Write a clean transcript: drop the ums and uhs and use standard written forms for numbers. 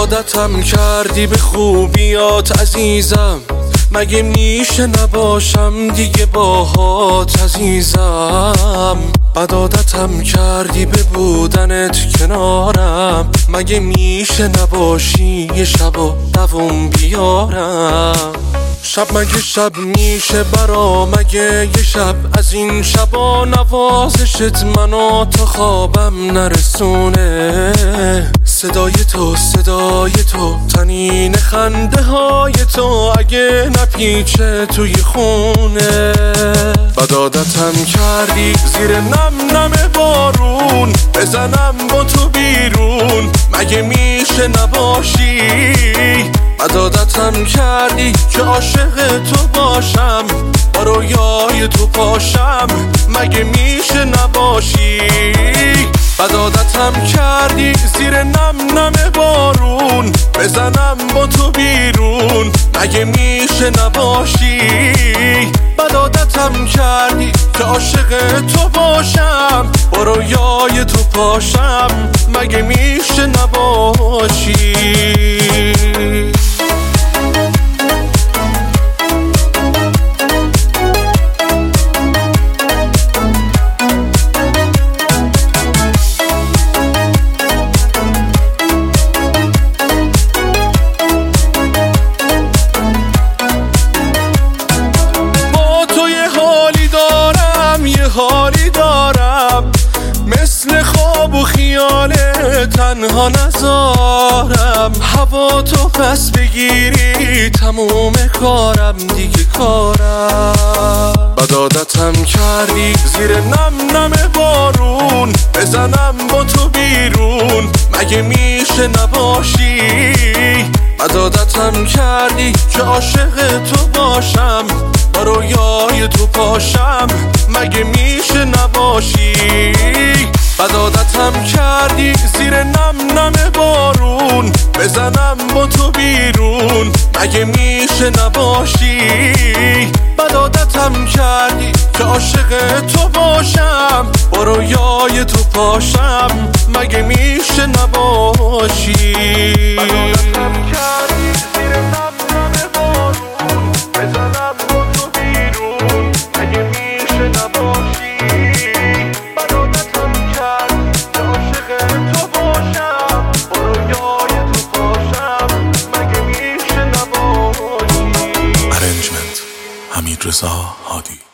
عادتم کردی به خوبیات عزیزم، مگه میشه نباشم دیگه باهات عزیزم. بد عادتم کردی به بودنت کنارم، مگه میشه نباشی یه شب و دووم بیارم. شب مگه شب میشه برا، مگه یه شب از این شبا نوازشت منو تا خوابم نرسونه. صدای تو تنین خنده های تو اگه نپیچه توی خونه. بد عادتم کردی زیر نم بارون، بزنم با تو بیرون مگه میشه نباشی. بد عادتم کردی که عاشق تو باشم، با رویای تو پاشم مگه میشه نباشی. بد عادتم کردی زیر نم بارون، بزنم با تو بیرون مگه میشه نباشی. بد عادتم کردی که عاشق تو باشم، با رویای تو پاشم مگه میشه نباشی. حالی دارم مثل خواب و خیال تنها نذارم. هوا تو پس بگیری تموم کارم دیگه کارم. بد عادتم کردی زیر نم بارون، بزنم با تو بیرون مگه میشه نباشی. بد عادتم کردی که عاشق تو باشم، با رویای تو پاشم مگه میشه نباشی. بد عادتم کردی زیر نم بارون، بزنم با تو بیرون مگه میشه نباشی. بد عادتم کردی که عاشق تو باشم، با رویای تو پاشم مگه میشه نباشی. بد عادتم کردی زیر نم بارون، بزنم با تو بیرون مگه میشه نباشی. بد عادتم کردی که عاشق تو باشم، با رویای تو پاشم مگه میشه نباشی. ارنجمنت حمیدرضا هادی.